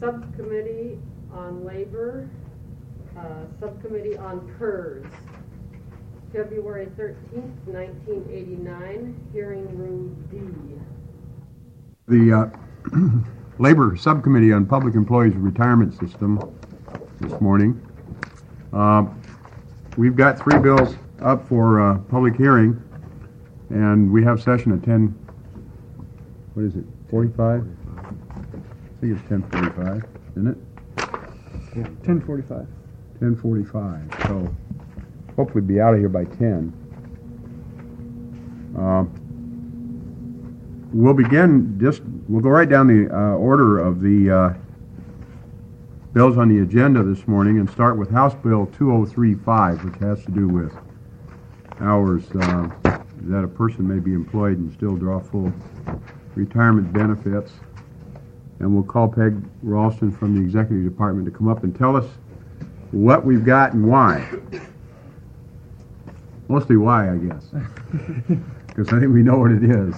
Subcommittee on Labor, Subcommittee on PERS, February 13th, 1989, hearing room D. The Labor Subcommittee on Public Employees Retirement System this morning. We've got 3 bills up for public hearing, and we have session at 10, what is it, 45? I think it's 10:45, isn't it? Yeah, 10:45. 10:45, so hopefully be out of here by 10. We'll begin, we'll go right down the order of the bills on the agenda this morning and start with House Bill 2035, which has to do with hours that a person may be employed and still draw full retirement benefits. And we'll call Peg Ralston from the Executive Department to come up and tell us what we've got and why. Mostly why, I guess, because I think we know what it is.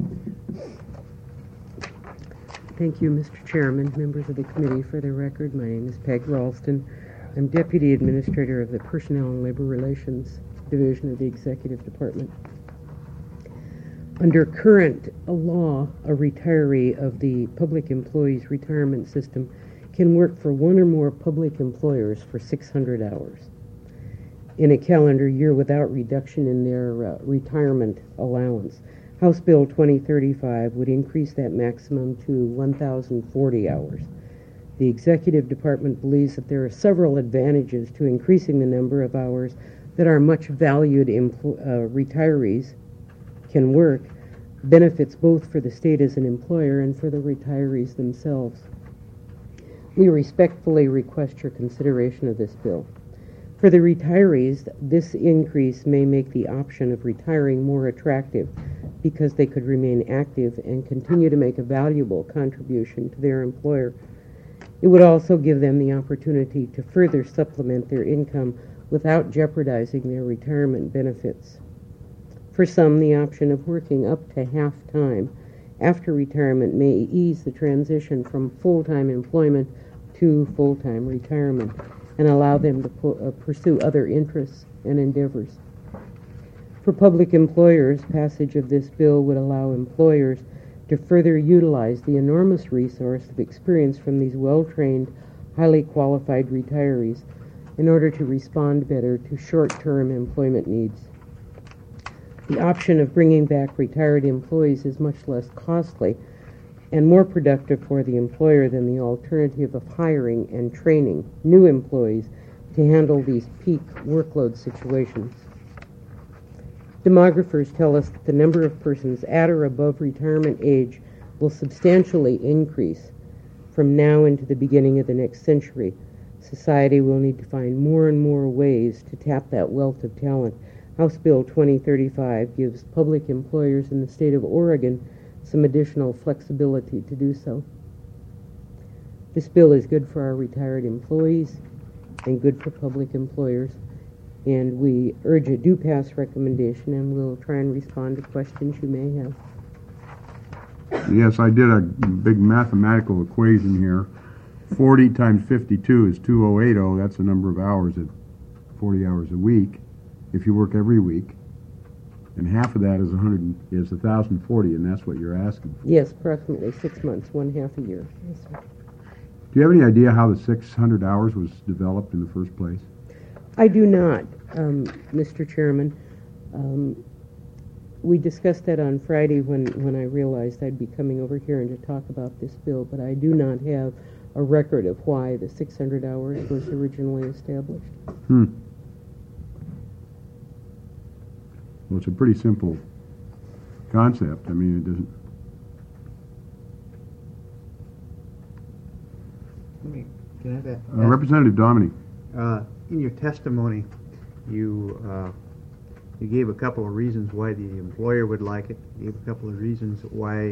Thank you, Mr. Chairman, members of the committee. For the record, my name is Peg Ralston. I'm Deputy Administrator of the Personnel and Labor Relations Division of the Executive Department. Under current law, a retiree of the Public Employees Retirement System can work for one or more public employers for 600 hours in a calendar year without reduction in their retirement allowance. House Bill 2035 would increase that maximum to 1,040 hours. The Executive Department believes that there are several advantages to increasing the number of hours that our much valued retirees can work, benefits both for the state as an employer and for the retirees themselves. We respectfully request your consideration of this bill. For the retirees, this increase may make the option of retiring more attractive because they could remain active and continue to make a valuable contribution to their employer. It would also give them the opportunity to further supplement their income without jeopardizing their retirement benefits. For some, the option of working up to half-time after retirement may ease the transition from full-time employment to full-time retirement and allow them to pursue other interests and endeavors. For public employers, passage of this bill would allow employers to further utilize the enormous resource of experience from these well-trained, highly qualified retirees in order to respond better to short-term employment needs. The option of bringing back retired employees is much less costly and more productive for the employer than the alternative of hiring and training new employees to handle these peak workload situations. Demographers tell us that the number of persons at or above retirement age will substantially increase from now into the beginning of the next century. Society will need to find more and more ways to tap that wealth of talent. House Bill 2035 gives public employers in the state of Oregon some additional flexibility to do so. This bill is good for our retired employees and good for public employers, and we urge a do-pass recommendation, and we'll try and respond to questions you may have. Yes, I did a big mathematical equation here. 40 times 52 is 2080. That's the number of hours at 40 hours a week if you work every week. And half of that is 1,040, and that's what you're asking for. Yes, approximately 6 months, 1/2 a year. Yes, sir. Do you have any idea how the 600 hours was developed in the first place? I do not, Mr. Chairman. We discussed that on Friday when I realized I'd be coming over here and to talk about this bill, but I do not have a record of why the 600 hours was originally established. Well, it's a pretty simple concept. I mean, it doesn't... Can I have that? Representative Dominy. In your testimony, you gave a couple of reasons why the employer would like it. You gave a couple of reasons why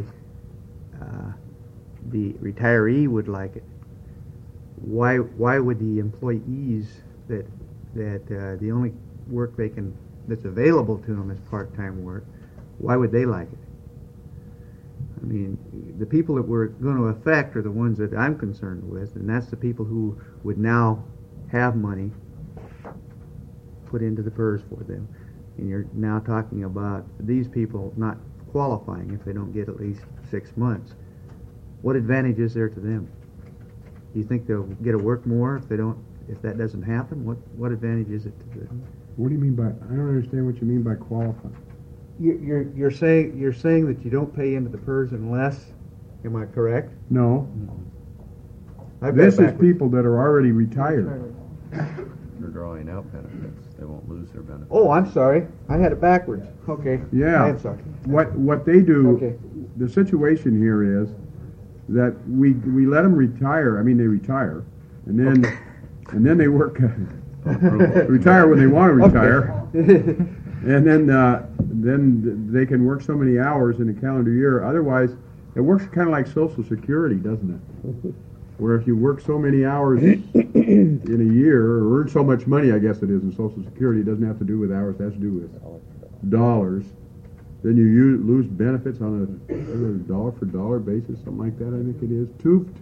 the retiree would like it. Why would the employees that the only work that's available to them is part-time work, why would they like it? I mean, the people that we're going to affect are the ones that I'm concerned with, and that's the people who would now have money put into the PERS for them. And you're now talking about these people not qualifying if they don't get at least 6 months. What advantage is there to them? Do you think they'll get to work more if they don't? If that doesn't happen, what advantage is it to them? What do you mean by, I don't understand what you mean by qualify. You're saying that you don't pay into the PERS unless, am I correct? No, I've got it this is backwards. people that are already retired. They're drawing out benefits. They won't lose their benefits. Oh, I'm sorry. I had it backwards. Okay. Yeah. I'm sorry. What they do, Okay. the situation here is that we let them retire, I mean, they retire, and then they work, retire when they want to retire, and then they can work so many hours in a calendar year. Otherwise, it works kind of like Social Security, doesn't it? Where if you work so many hours in a year, or earn so much money, I guess it is in Social Security, it doesn't have to do with hours, it has to do with dollars. Then you lose benefits on a dollar for dollar basis, something like that, I think it is.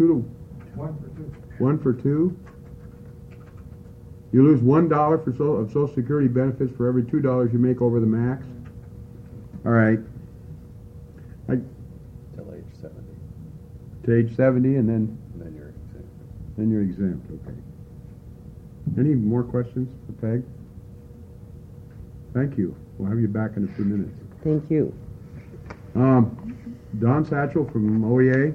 One for two. You lose $1 of Social Security benefits for every $2 you make over the max. All right. Till age 70, To age 70, and and then you're exempt. then you're exempt. Okay. Any more questions for Peg? Thank you. We'll have you back in a few minutes. Thank you. Don Satchel from OEA.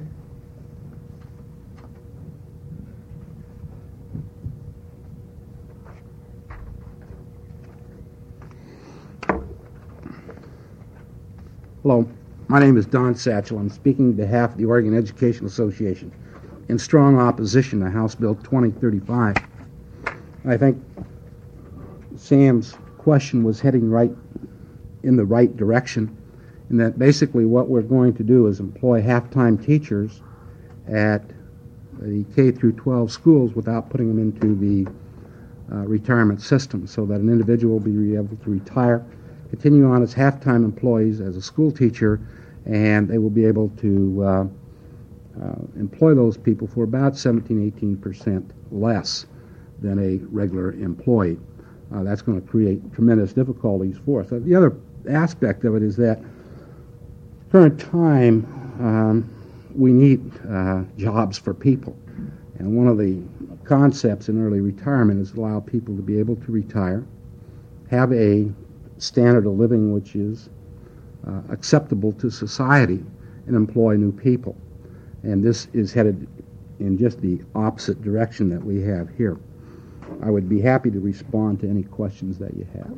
Hello, my name is Don Satchel. I'm speaking on behalf of the Oregon Education Association in strong opposition to House Bill 2035. I think Sam's question was heading right in the right direction, in that basically what we're going to do is employ half-time teachers at the K through 12 schools without putting them into the retirement system, so that an individual will be able to retire, continue on as half-time employees as a school teacher, and they will be able to employ those people for about 17-18% less than a regular employee. That's going to create tremendous difficulties for us. The other aspect of it is that current time we need jobs for people, and one of the concepts in early retirement is to allow people to be able to retire, have a standard of living which is acceptable to society, and employ new people. And this is headed in just the opposite direction that we have here. I would be happy to respond to any questions that you have.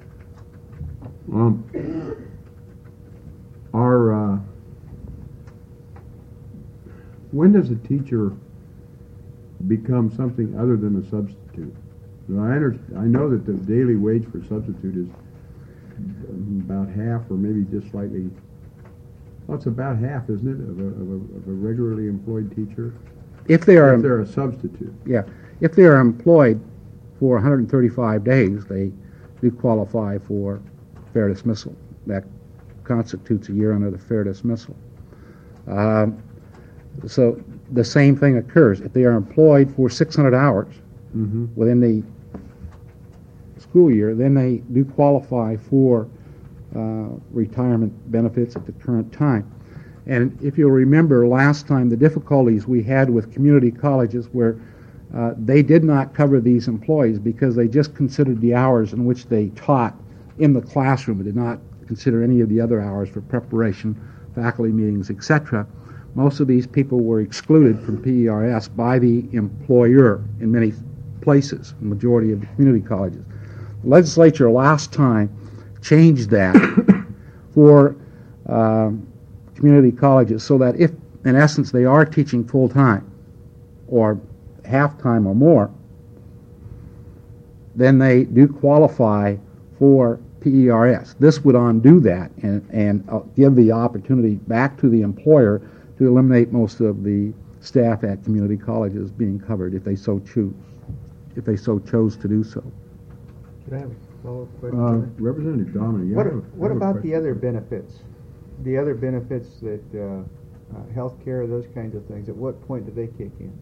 When does a teacher become something other than a substitute? Now, I know that the daily wage for substitute is about half, or maybe just slightly. Well, it's about half, isn't it, of a regularly employed teacher? If they're a substitute. Yeah, if they are employed for 135 days, they do qualify for fair dismissal. That constitutes a year under the fair dismissal. So the same thing occurs. If they are employed for 600 hours within the school year, then they do qualify for retirement benefits at the current time. And if you'll remember last time, the difficulties we had with community colleges where they did not cover these employees because they just considered the hours in which they taught in the classroom and did not consider any of the other hours for preparation, faculty meetings, etc. Most of these people were excluded from PERS by the employer in many places, the majority of the community colleges. The legislature last time changed that for community colleges so that if, in essence, they are teaching full-time or half-time or more, then they do qualify for PERS. This would undo that and give the opportunity back to the employer to eliminate most of the staff at community colleges being covered if they so choose, if they so chose to do so. Should I have a follow-up question? Representative Dominic, What about the other benefits? The other benefits that health care, those kinds of things, at what point do they kick in?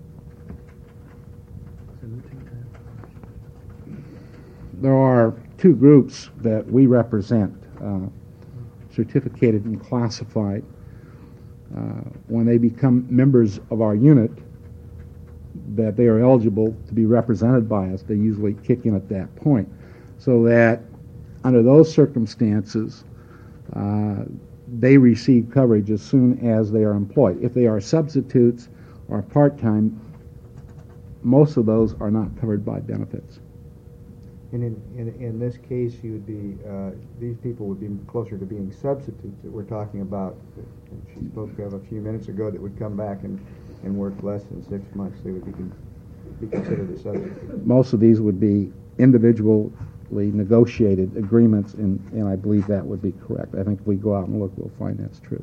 There are two groups that we represent, certificated and classified. When they become members of our unit, that they are eligible to be represented by us, they usually kick in at that point. So that under those circumstances, they receive coverage as soon as they are employed. If they are substitutes or part-time, most of those are not covered by benefits. And in this case, you would be, these people would be closer to being substitutes that we're talking about. She spoke of a few minutes ago that would come back and work less than 6 months. They would be considered a substitute. Most of these would be individually negotiated agreements, and I believe that would be correct. I think if we go out and look, we'll find that's true.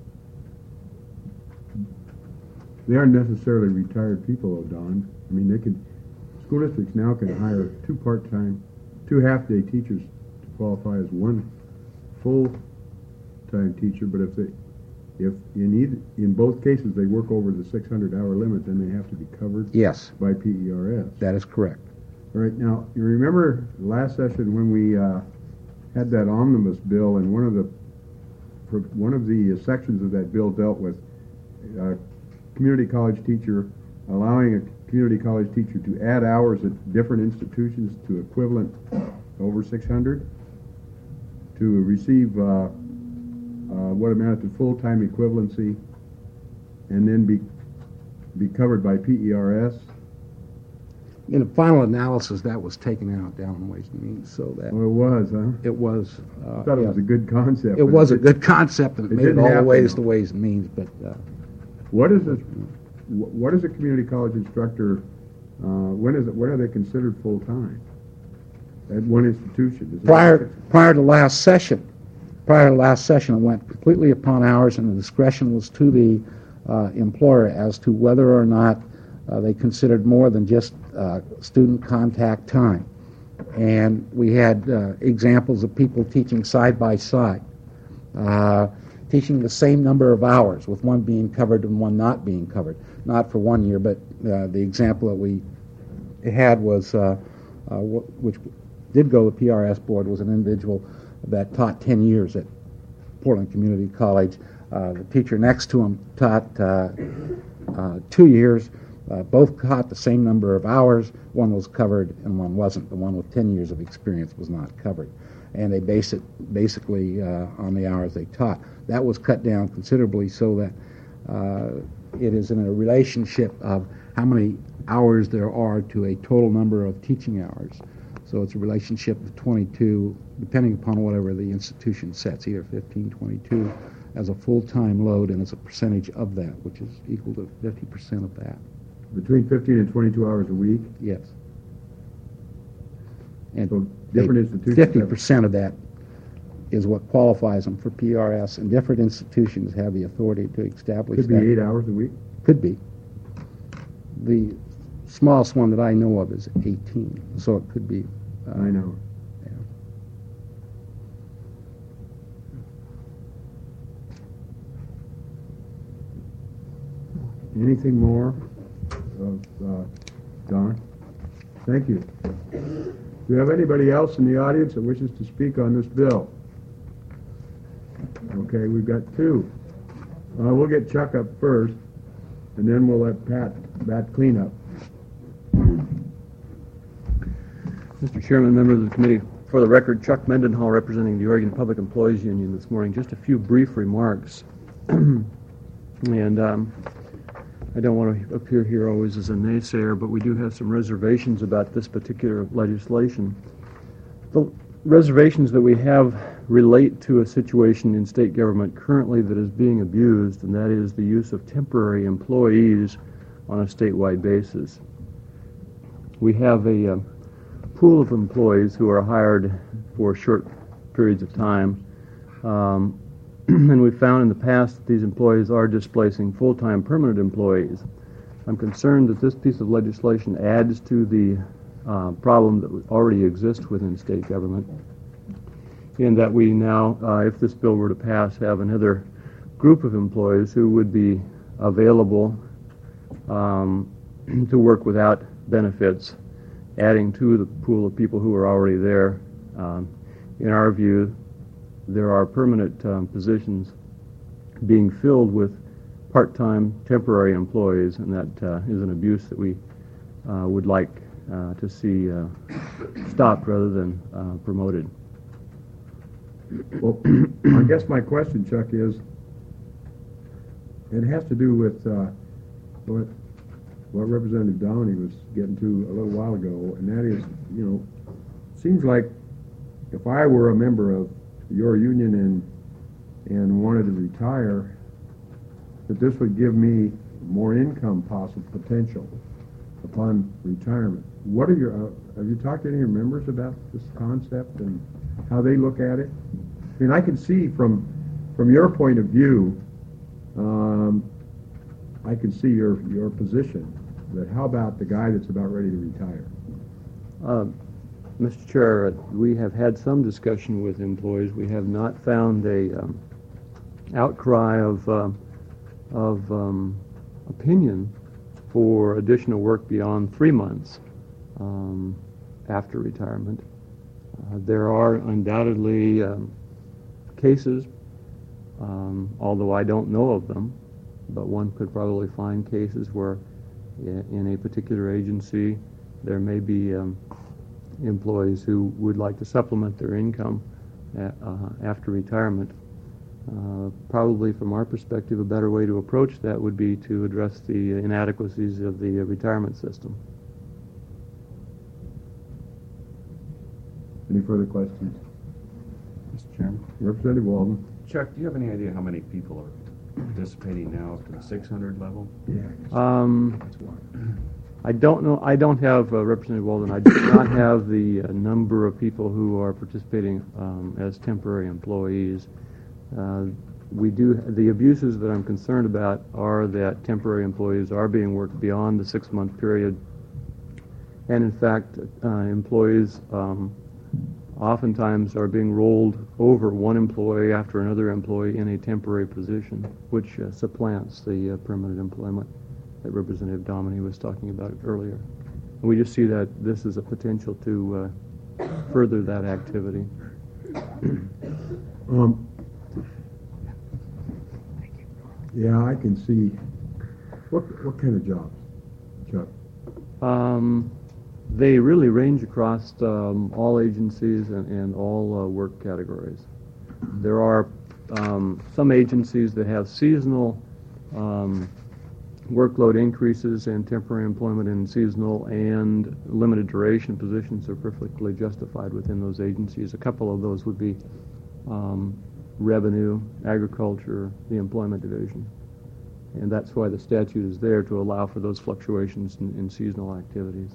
They aren't necessarily retired people, though, Don. I mean, they could, school districts now can hire two half-day teachers to qualify as one full-time teacher, but if in both cases they work over the 600-hour limit, then they have to be covered Yes, by PERS. that is correct. All right, now, you remember last session when we had that omnibus bill, and one of the sections of that bill dealt with a community college teacher allowing a community college teacher to add hours at different institutions to equivalent over 600 to receive what amounted to full-time equivalency and then be covered by PERS. In the final analysis, that was taken out down in Ways and Means, so that Well, it was, huh? it was. I thought it was a good concept. It but was a good concept, and it it made it didn't all the happen, ways though. to Ways and Means, but What is a community college instructor? When are they considered full time at one institution? Is it- prior to last session, it went completely upon hours, and the discretion was to the employer as to whether or not they considered more than just student contact time. And we had examples of people teaching side by side, teaching the same number of hours, with one being covered and one not being covered. Not for 1 year, but the example that we had was, which did go to the PRS board, was an individual that taught 10 years at Portland Community College. The teacher next to him taught 2 years. Both taught the same number of hours. One was covered and one wasn't. The one with 10 years of experience was not covered. And they base it basically on the hours they taught. That was cut down considerably so that it is in a relationship of how many hours there are to a total number of teaching hours. So it's a relationship of 22, depending upon whatever the institution sets, either 15, 22 as a full-time load, and as a percentage of that, which is equal to 50% of that. Between 15 and 22 hours a week? Yes. And So different institutions have- 50% of that is what qualifies them for PRS, and different institutions have the authority to establish Could be that. 8 hours a week? Could be. The smallest one that I know of is 18, so it could be. I know. Yeah. Anything more of Don? Thank you. Do you have anybody else in the audience that wishes to speak on this bill? Okay, we've got two. We'll get Chuck up first, and then we'll let Pat clean up. Mr. Chairman, members of the committee, for the record, Chuck Mendenhall representing the Oregon Public Employees Union this morning. Just a few brief remarks. And I don't want to appear here always as a naysayer, but we do have some reservations about this particular legislation. The reservations that we have relate to a situation in state government currently that is being abused, and that is the use of temporary employees on a statewide basis. We have a pool of employees who are hired for short periods of time, and we've found in the past that these employees are displacing full-time permanent employees. I'm concerned that this piece of legislation adds to the problem that already exists within state government, in that we now, if this bill were to pass, have another group of employees who would be available to work without benefits, adding to the pool of people who are already there. In our view, there are permanent positions being filled with part-time temporary employees, and that is an abuse that we would like to see stopped rather than promoted. Well, I guess my question, Chuck, is, it has to do with what Representative Downey was getting to a little while ago, and that is, seems like if I were a member of your union and wanted to retire, that this would give me more income potential upon retirement. What are your, have you talked to any of your members about this concept and how they look at it? I mean, I can see from your point of view, I can see your position, but how about the guy that's about ready to retire? Mr. Chair, we have had some discussion with employees. We have not found a outcry of opinion for additional work beyond 3 months after retirement. There are undoubtedly cases, although I don't know of them, but one could probably find cases where in a particular agency there may be employees who would like to supplement their income after retirement. Probably from our perspective, a better way to approach that would be to address the inadequacies of the retirement system. Any further questions? Mr. Chairman? Representative Walden? Chuck, do you have any idea how many people are participating now up to the 600 level? Yeah. That's one. I don't know. I don't have Representative Walden. I do not have the number of people who are participating as temporary employees. We do. The abuses that I'm concerned about are that temporary employees are being worked beyond the 6-month period, and in fact, employees oftentimes are being rolled over one employee after another employee in a temporary position, which supplants the permanent employment that Representative Dominey was talking about earlier. And we just see that this is a potential to further that activity. Yeah, I can see. What kind of jobs, Chuck? They really range across all agencies and all work categories. There are some agencies that have seasonal workload increases and temporary employment in seasonal and limited duration positions are perfectly justified within those agencies. A couple of those would be revenue, agriculture, the employment division. And that's why the statute is there, to allow for those fluctuations in seasonal activities.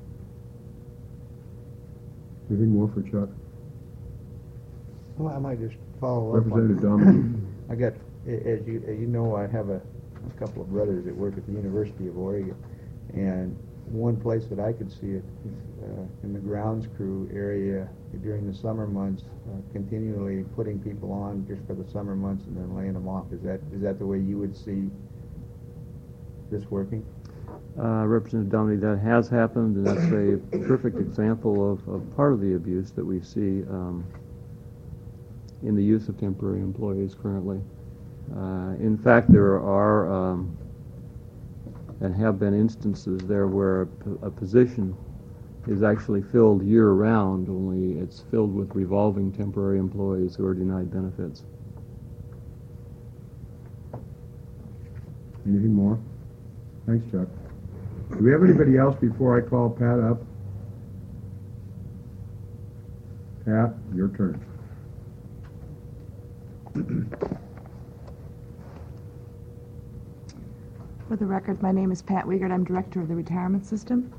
Anything more for Chuck? Well, I might just follow up Representative on Dominey? I got, as you know, I have a couple of brothers that work at the University of Oregon, and one place that I could see it is in the grounds crew area during the summer months, continually putting people on just for the summer months and then laying them off. Is that the way you would see this working? Representative Dominey, that has happened, and that's a perfect example of part of the abuse that we see in the use of temporary employees currently. In fact, there are and have been instances there where a position is actually filled year-round, only it's filled with revolving temporary employees who are denied benefits. Anything more? Thanks, Chuck. Do we have anybody else before I call Pat up? Pat, your turn. For the record, my name is Pat Wiegert. I'm Director of the Retirement System.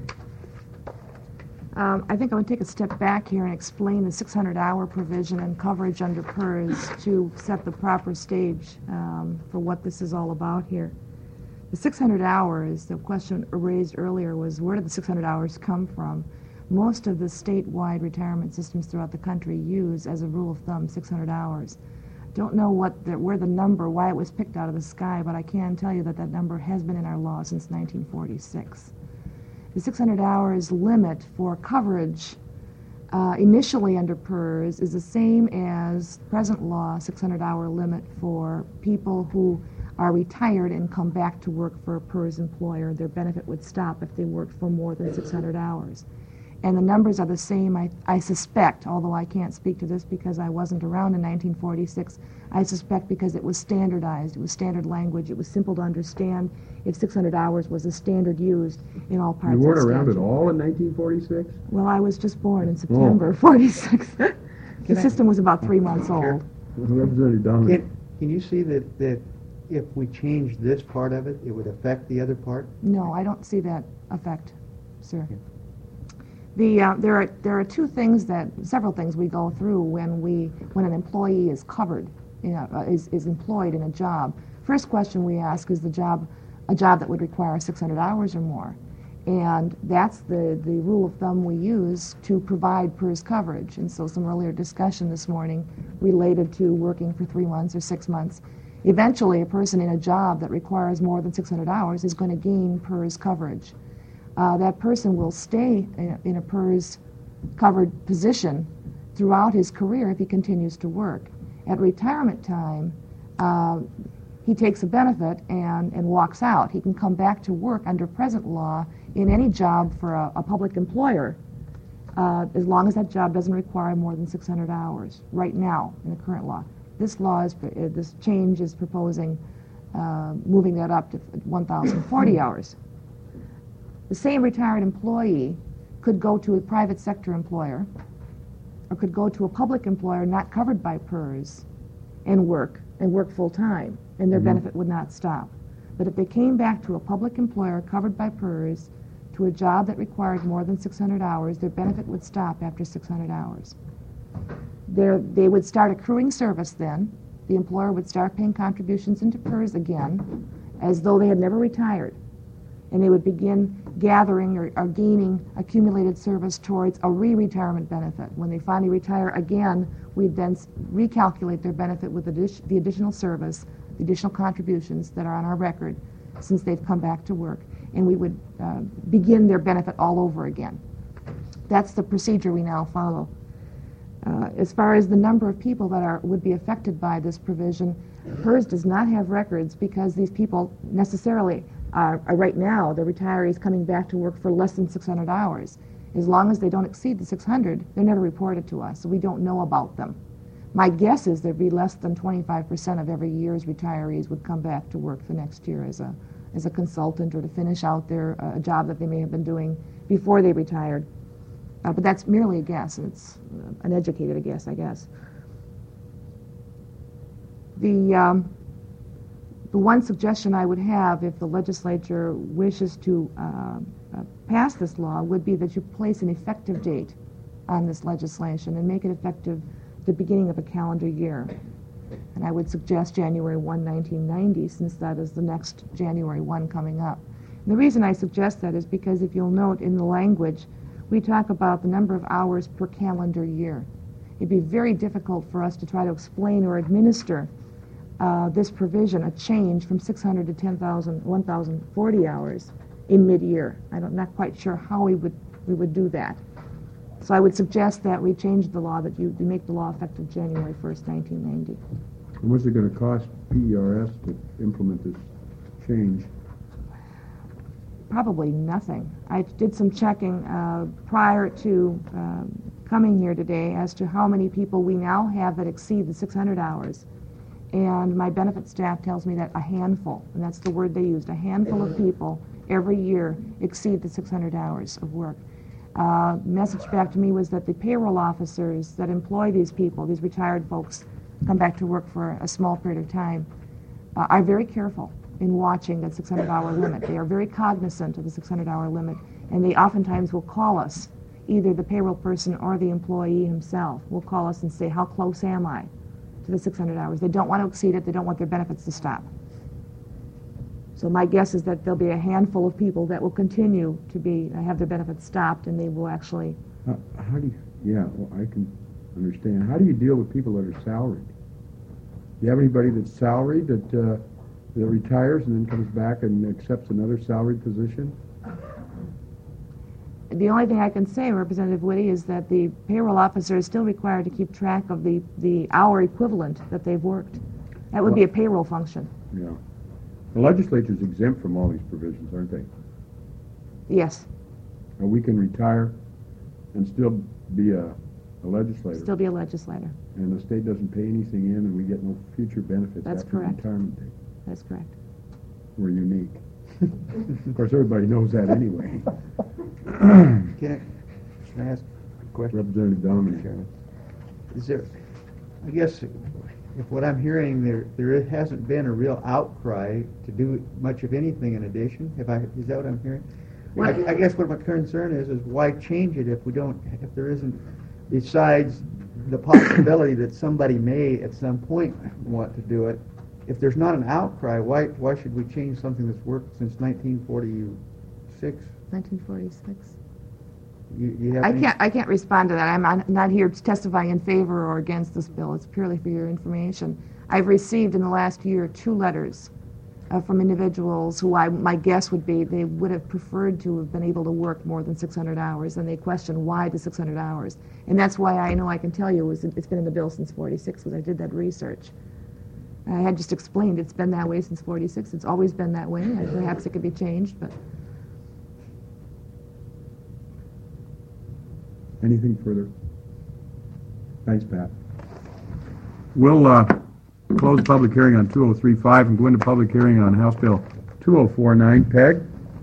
I think I'm going to take a step back here and explain the 600-hour provision and coverage under PERS to set the proper stage for what this is all about here. The 600 hours, the question raised earlier was, where did the 600 hours come from? Most of the statewide retirement systems throughout the country use, as a rule of thumb, 600 hours. don't know where the number, why it was picked out of the sky, but I can tell you that that number has been in our law since 1946. The 600 hours limit for coverage initially under PERS is the same as present law 600-hour limit for people who are retired and come back to work for a PERS employer. Their benefit would stop if they worked for more than 600 hours. And the numbers are the same, I suspect, although I can't speak to this because I wasn't around in 1946, I suspect because it was standardized, it was standard language, it was simple to understand if 600 hours was a standard used in all parts of the You weren't around statute. at all in 1946? Well, I was just born in September of 46. The system was about 3 months old. Representative Dominic. Can you see that if we change this part of it, it would affect the other part? No, I don't see that effect, sir. There are several things we go through when an employee is covered, is employed in a job. First question we ask, is the job a job that would require 600 hours or more? And that's the rule of thumb we use to provide PERS coverage. And so some earlier discussion this morning related to working for 3 months or 6 months. Eventually, a person in a job that requires more than 600 hours is going to gain PERS coverage. That person will stay in a PERS-covered position throughout his career if he continues to work. At retirement time, he takes a benefit and walks out. He can come back to work under present law in any job for a public employer as long as that job doesn't require more than 600 hours right now in the current law. This change is proposing moving that up to 1,040 hours. The same retired employee could go to a private sector employer or could go to a public employer not covered by PERS and work full-time, and their benefit would not stop. But if they came back to a public employer covered by PERS to a job that required more than 600 hours, their benefit would stop after 600 hours. They would start accruing service then. The employer would start paying contributions into PERS again as though they had never retired. And they would begin gathering or gaining accumulated service towards a re-retirement benefit. When they finally retire again, we'd then recalculate their benefit with the additional service, the additional contributions that are on our record since they've come back to work, and we would begin their benefit all over again. That's the procedure we now follow. As far as the number of people that would be affected by this provision, PERS does not have records because these people necessarily are right now, the retirees coming back to work for less than 600 hours. As long as they don't exceed the 600, they're never reported to us, so we don't know about them. My guess is there'd be less than 25% of every year's retirees would come back to work the next year as a consultant or to finish out their job that they may have been doing before they retired. But that's merely a guess. It's an educated guess, I guess. The one suggestion I would have if the legislature wishes to pass this law would be that you place an effective date on this legislation and make it effective the beginning of a calendar year. And I would suggest January 1, 1990, since that is the next January 1 coming up. And the reason I suggest that is because if you'll note in the language, we talk about the number of hours per calendar year. It'd be very difficult for us to try to explain or administer this provision, a change from 600 to 1,040 hours in mid-year. I'm not quite sure how we would do that. So I would suggest that we change the law, that you make the law effective January 1st, 1990. And what's it going to cost PERS to implement this change? Probably nothing. I did some checking prior to coming here today as to how many people we now have that exceed the 600 hours. And my benefit staff tells me that a handful, and that's the word they used, a handful of people every year exceed the 600 hours of work. Message back to me was that the payroll officers that employ these people, these retired folks, come back to work for a small period of time, are very careful in watching that 600-hour limit. They are very cognizant of the 600-hour limit, and they oftentimes will call us, either the payroll person or the employee himself will call us and say, how close am I to the 600 hours? They don't want to exceed it. They don't want their benefits to stop. So my guess is that there'll be a handful of people that will continue to have their benefits stopped, and they will actually... How do you... Yeah, well, I can understand. How do you deal with people that are salaried? you have anybody that's salaried that retires and then comes back and accepts another salaried position? The only thing I can say, Representative Whitty, is that the payroll officer is still required to keep track of the hour equivalent that they've worked. That would be a payroll function. Yeah. The legislature's exempt from all these provisions, aren't they? Yes, And we can retire and still be a legislator. still be a legislator. And the state doesn't pay anything in, and we get no future benefits That's after correct. retirement date. That's correct. We're unique. Of course, everybody knows that anyway. Can I ask a question? Representative Dominic. Is there, I guess, if what I'm hearing, there hasn't been a real outcry to do much of anything in addition? Is that what I'm hearing? I guess what my concern is why change it if there isn't, besides the possibility that somebody may at some point want to do it, if there's not an outcry, why should we change something that's worked since 1946? 1946. You have any- I can't respond to that. I'm not here testifying in favor or against this bill. It's purely for your information. I've received in the last year 2 letters from individuals who my guess would be they would have preferred to have been able to work more than 600 hours, and they question why the 600 hours. And that's why I know I can tell you it's been in the bill since 46, because I did that research. I had just explained it's been that way since 46. It's always been that way. Perhaps it could be changed, but Anything further? Thanks, Pat. We'll close the public hearing on 2035 and go into public hearing on House Bill 2049. Peg?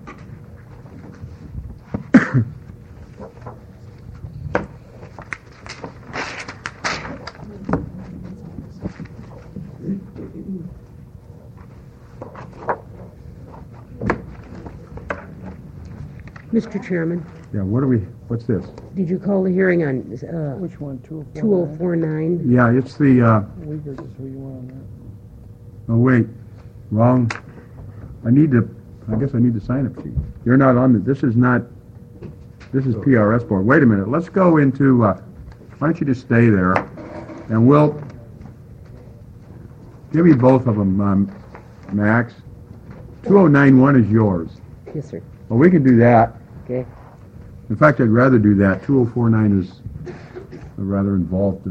Mr. Chairman, Yeah, what's this? did you call the hearing on Which one, 204? 2049? Yeah, it's the, Uyghurs is who you want on that. oh wait, wrong. I guess I need to sign up sheet. You're not on this is PRS board. Wait a minute, let's go into, why don't you just stay there, and we'll, give me both of them, Max. 2091 is yours. Yes, sir. Well, we can do that. Okay. In fact, I'd rather do that. 2049 is a rather involved,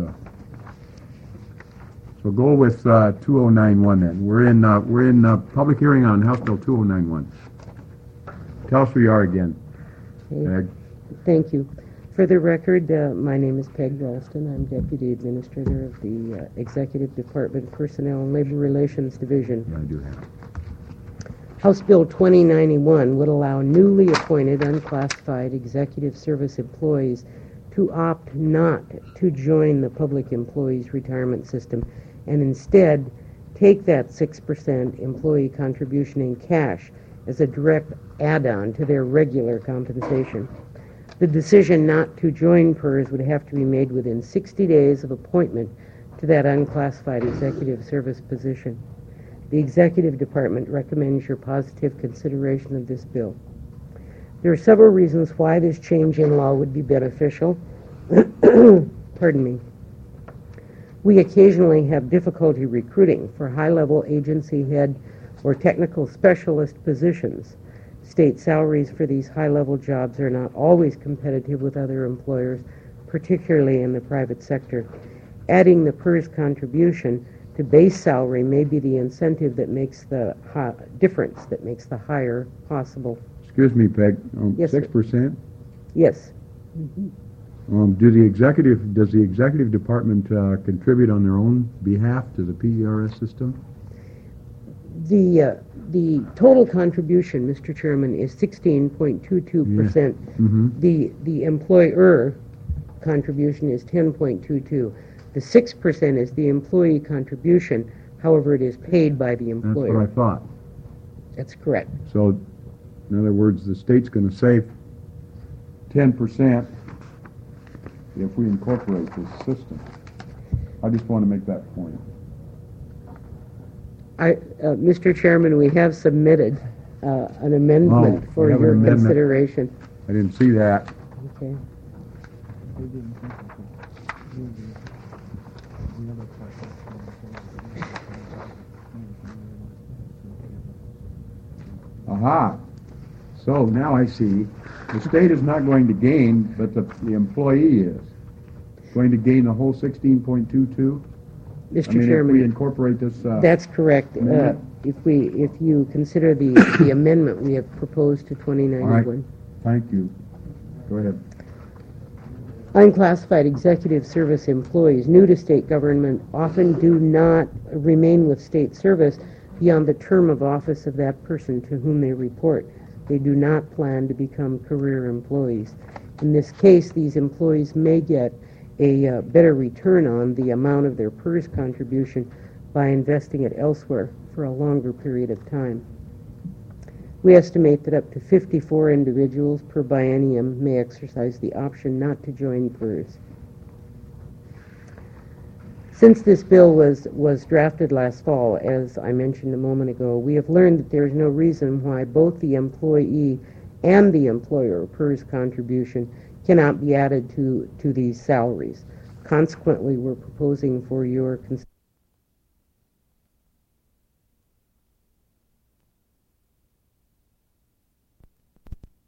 so go with 2091 then. We're in public hearing on House Bill 2091. Tell us who you are again. Peg. Thank you. For the record, my name is Peg Ralston. I'm Deputy Administrator of the Executive Department Personnel and Labor Relations Division. Yeah, I do have. House Bill 2091 would allow newly appointed unclassified executive service employees to opt not to join the public employees retirement system and instead take that 6% employee contribution in cash as a direct add-on to their regular compensation. The decision not to join PERS would have to be made within 60 days of appointment to that unclassified executive service position. The Executive Department recommends your positive consideration of this bill. There are several reasons why this change in law would be beneficial. Pardon me. We occasionally have difficulty recruiting for high-level agency head or technical specialist positions. State salaries for these high-level jobs are not always competitive with other employers, particularly in the private sector. Adding the PERS contribution to base salary may be the incentive that makes the difference, that makes the hire possible. Excuse me, Peg. Yes, sir. 6%? Yes. Does the executive department contribute on their own behalf to the PERS system? The total contribution, Mr. Chairman, is 16.22%. The employer contribution is 10.22. The 6% is the employee contribution. However, it is paid by the That's employer. what I thought. That's correct. So, in other words, the state's going to save 10% if we incorporate this system. I just want to make that point. Mr. Chairman, we have submitted an amendment for we have an your amendment. consideration. I didn't see that. Okay. Aha. So now I see, the state is not going to gain, but the employee is. Going to gain the whole 16.22? Mr. I mean, if we Chairman, incorporate this, that's correct. amendment? If you consider the amendment we have proposed to 2091. thank you. Go ahead. Unclassified executive service employees new to state government often do not remain with state service beyond the term of office of that person to whom they report. They do not plan to become career employees. In this case, these employees may get a better return on the amount of their PERS contribution by investing it elsewhere for a longer period of time. We estimate that up to 54 individuals per biennium may exercise the option not to join PERS. Since this bill was drafted last fall, as I mentioned a moment ago, we have learned that there is no reason why both the employee and the employer PERS contribution cannot be added to these salaries. Consequently, we're proposing for your consideration